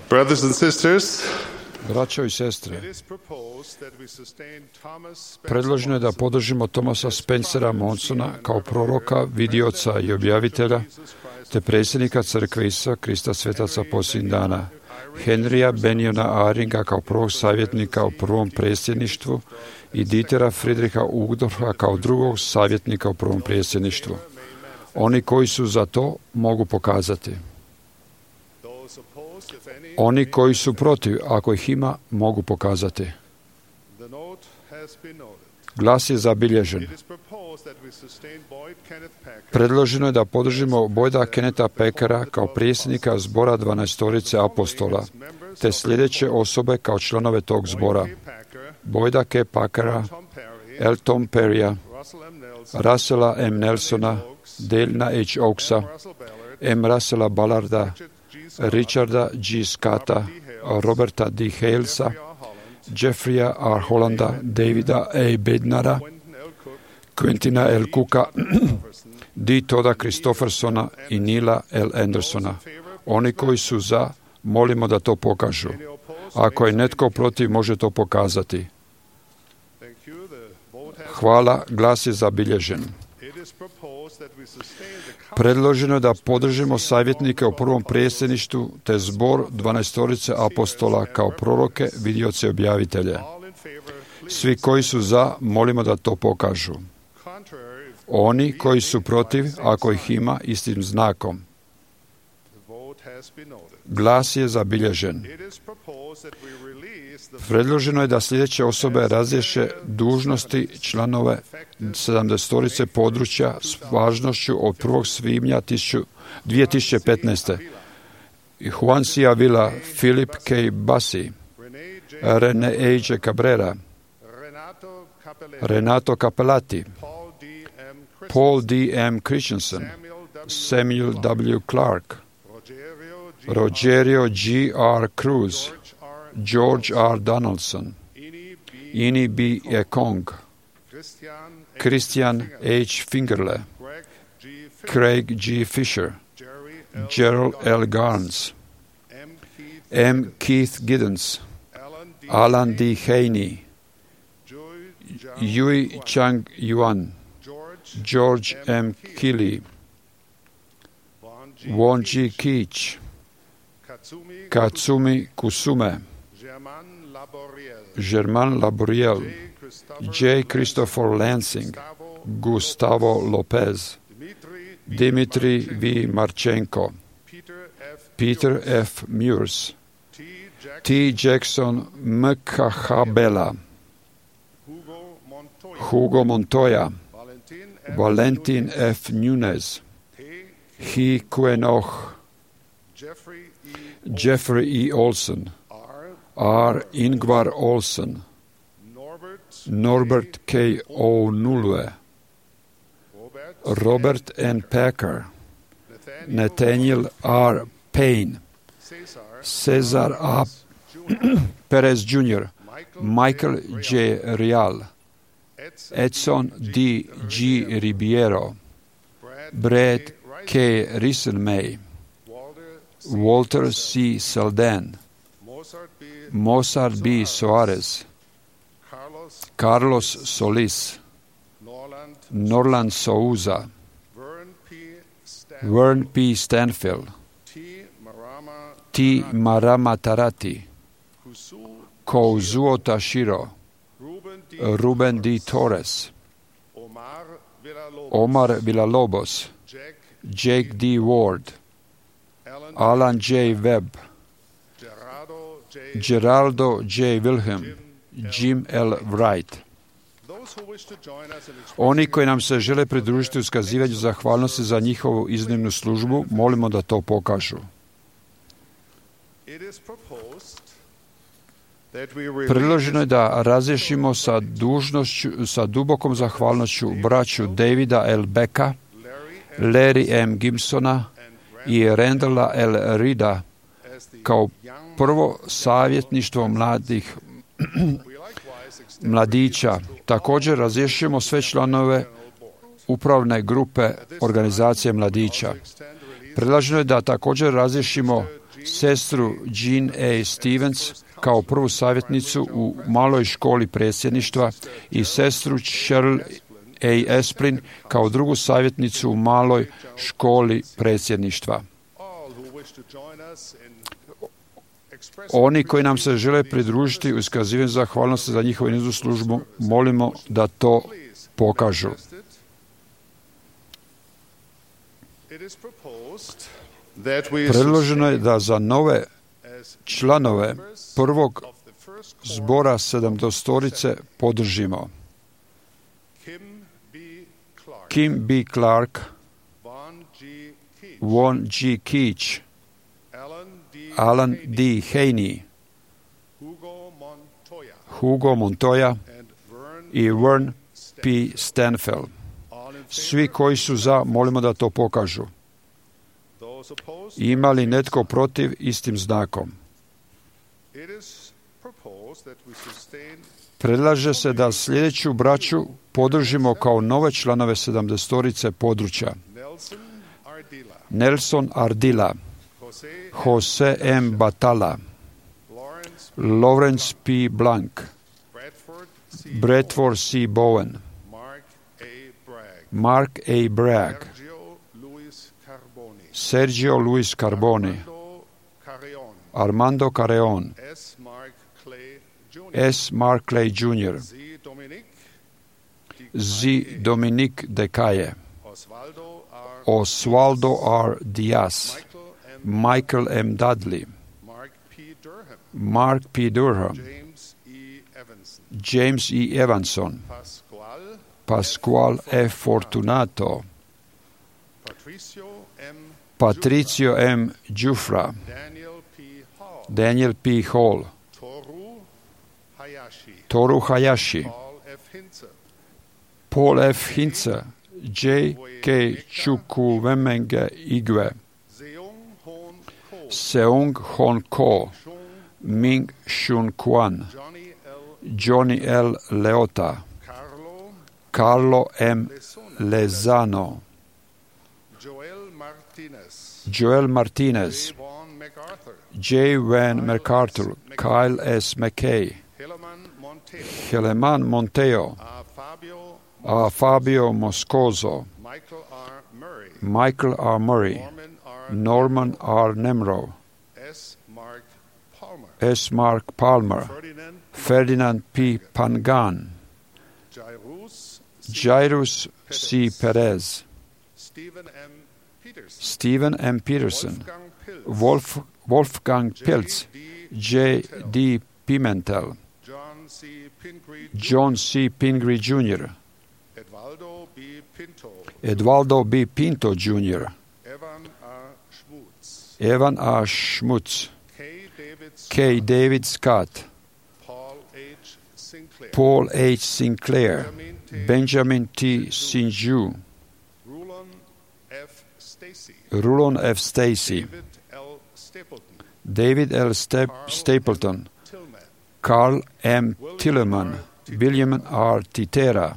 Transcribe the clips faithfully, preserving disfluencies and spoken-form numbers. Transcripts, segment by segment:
Brothers and sisters, Braćo i sestre, predloženo je da podržimo Thomasa Spencera Monsona kao proroka, vidioca i objavitelja, te predsjednika crkve Isusa Krista svetaca posljednjih dana, Henrya Benjona Aringa kao prvog savjetnika u prvom predsjedništvu i Dietera Friedricha Uchtdorfa kao drugog savjetnika u prvom predsjedništvu. Oni koji su za to mogu pokazati. Oni koji su protiv, ako ih ima, mogu pokazati. Glas je zabilježen. Predloženo je da podržimo Boyda Kennetha Packera kao predsjednika zbora dvanaestorice apostola, te sljedeće osobe kao članove tog zbora. Boyda K. Packera, L. Tom Perrya, Russella M. Nelsona, Dalena H. Oakesa, M. Russella Ballarda, Richarda G. Scotta, Roberta D. Halesa, Jeffreya R. Hollanda, Davida A. Bednara, Quentina L. Cooka, D. Toda Christoffersona i Nila L. Andersona. Oni koji su za, molimo da to pokažu. Ako je netko protiv, može to pokazati. Hvala, glas je zabilježen. Predloženo je da podržimo savjetnike u prvom predsjedništvu te zbor dvanaestorice apostola kao proroke, vidioce i objavitelje. Svi koji su za, molimo da to pokažu. Oni koji su protiv, ako ih ima, istim znakom. Glas je zabilježen. Predloženo je da sljedeće osobe razriješe dužnosti članove sedamdesetorice područja s važnošću od prvog svibnja dvije tisuće petnaeste. Juan Ciavilla, Philip K. Bassi, Rene A. Cabrera, Renato Capellati, Paul D. M. Christensen, Samuel W. Clark, Rogerio G. R. Cruz, George R. Donaldson, Ini B. Ekong, Christian H. Fingerle, Craig G. Fisher, Gerald L. Garnes, M. Keith Giddens, Alan D. Haney, Yui Chang Yuan, George M. Keeley, Won G. Keach, Katsumi Kusume, Germain Laboriel, J. Christopher Lansing, Gustavo Lopez, Dimitri V. Marchenko, Peter F. Mures, T. Jackson Mkhabela, Hugo Montoya, Valentin F. Nunez, He Quenoch, Jeffrey E. Olson, R. Ingvar Olson, Norbert K. O'Nulwe, Robert N. Packer, Nathaniel R. Payne, Cesar A. Perez Junior, Michael J. Real, Edson D. G. Ribeiro, Brad K. Risselmay, Walter C. Selden, Mozart B. Soares, Carlos Solis, Norland Souza, Vern P. Stanfield, T. Marama Tarati, Kouzuo Tashiro, Ruben D. Torres, Omar Villalobos, Jake D. Ward, Alan J. Webb, Geraldo J. Wilhelm, Jim L. Wright. Oni koji nam se žele pridružiti u iskazivanju zahvalnosti za njihovu iznimnu službu, molimo da to pokažu. Predloženo je da razriješimo sa dužnošću, sa dubokom zahvalnošću braću Davida L. Becka, Larry M. Gibsona i Randalla L. Rida kao prvo savjetništvo mladih mladića. Također razriješimo sve članove upravne grupe organizacije mladića. Predlaženo je da također razriješimo sestru Jean A. Stevens kao prvu savjetnicu u maloj školi predsjedništva i sestru Cheryl A. Esplin kao drugu savjetnicu u maloj školi predsjedništva. Oni koji nam se žele pridružiti u iskazivanju zahvalnosti za njihovu nizu službu, molimo da to pokažu. Predloženo je da za nove članove prvog zbora sedamdestorice podržimo Kim B. Clark, Von G. Keach, Alan D. Haney, Hugo Montoya i Vern P. Stanfel. Svi koji su za, molimo da to pokažu. Ima li netko protiv istim znakom? Predlaže se da sljedeću braću podržimo kao nove članove sedamdestorice područja. Nelson Ardila, Jose M. Batala, Lawrence P. Blank, Bradford C. Bowen, Mark A. Bragg, Sergio Luis Carboni, Armando Carreon, S. Mark Clay junior, Z. Dominique Decaye, Osvaldo R. Diaz, Michael M. Dudley, Mark P. Durham, James E. Evanson, Pascual F. Fortunato, Patricio M. Giuffra, Daniel P. Hall, Toru Hayashi, Paul F. Hintze, J. K. Chukwuemenge Igwe, Seung Hon Ko, Ming Shun Kwan, Johnny L. Leota, Carlo M. Lezano, Joel Martinez, J. Van MacArthur, Kyle S. McKay, Heleman Monteo, A. Fabio Moscoso, Michael R. Murray, Norman R. Nemro, S. Mark Palmer, Ferdinand P. Pangan, Jairus C. Perez, Stephen M. Peterson, Wolf, Wolfgang Pilz, J. D. Pimentel, John C. Pingree junior, Edvaldo B. Pinto junior, Evan A. Schmutz, K. David Scott, Paul H. Sinclair, Benjamin T. Sinju, Rulon F. Stacy, David L. Step- Stapleton, Carl M. Tilleman, William R. Titera,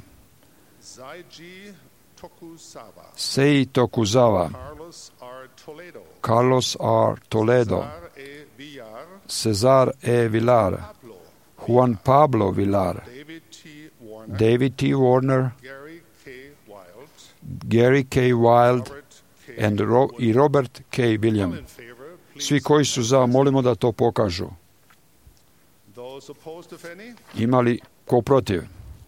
Sei Tokuzawa, Carlos R. Toledo, Cesar E. Villar, Juan Pablo Villar, David T. Warner, Gary K. Wild and Ro- i Robert K. William. Svi koji su za, molimo da to pokažu. Ima li ko protiv?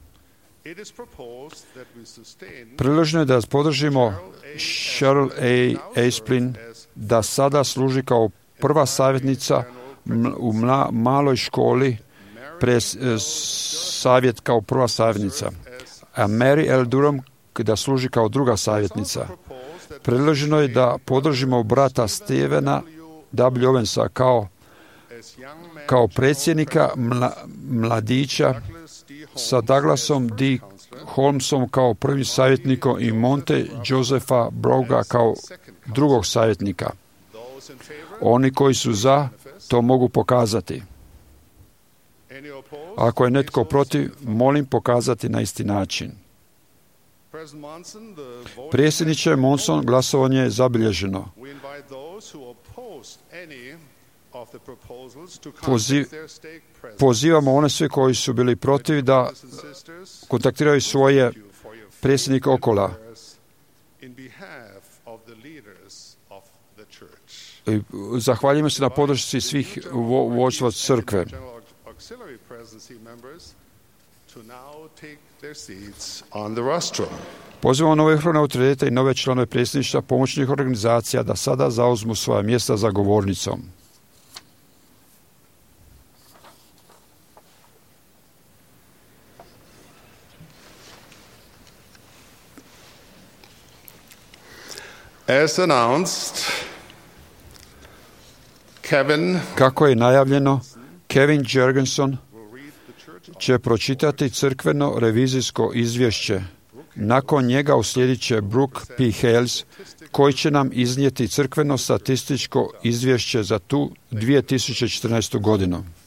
Predloženo je da podržimo Cheryl A. Esplin da sada služi kao prva savjetnica u mla, maloj školi, pre, savjet kao prva savjetnica, a Mary L. Durham da služi kao druga savjetnica. Predloženo je da podržimo brata Stevena W. Owensa kao, kao predsjednika mla, mladića sa Douglasom D. Holmesom kao prvim savjetnikom i Monte Josepha Broga kao drugog savjetnika. Oni koji su za, to mogu pokazati. Ako je netko protiv, molim pokazati na isti način. Predsjedniče Monson, glasovanje je zabilježeno. Poziv, pozivamo one sve koji su bili protiv da kontaktiraju svoje predsjednike okola. I zahvaljujemo se na podršci svih vo, vođstva crkve. Pozivamo nove vrhovne autoritete i nove članove predsjedništva pomoćnih organizacija da sada zauzmu svoja mjesta za govornicom. As announced, Kevin, kako je najavljeno, Kevin Jorgenson će pročitati crkveno revizijsko izvješće. Nakon njega uslijedit će Brooke P. Hales, koji će nam iznijeti crkveno statističko izvješće za tu dvije tisuće četrnaestu godinu.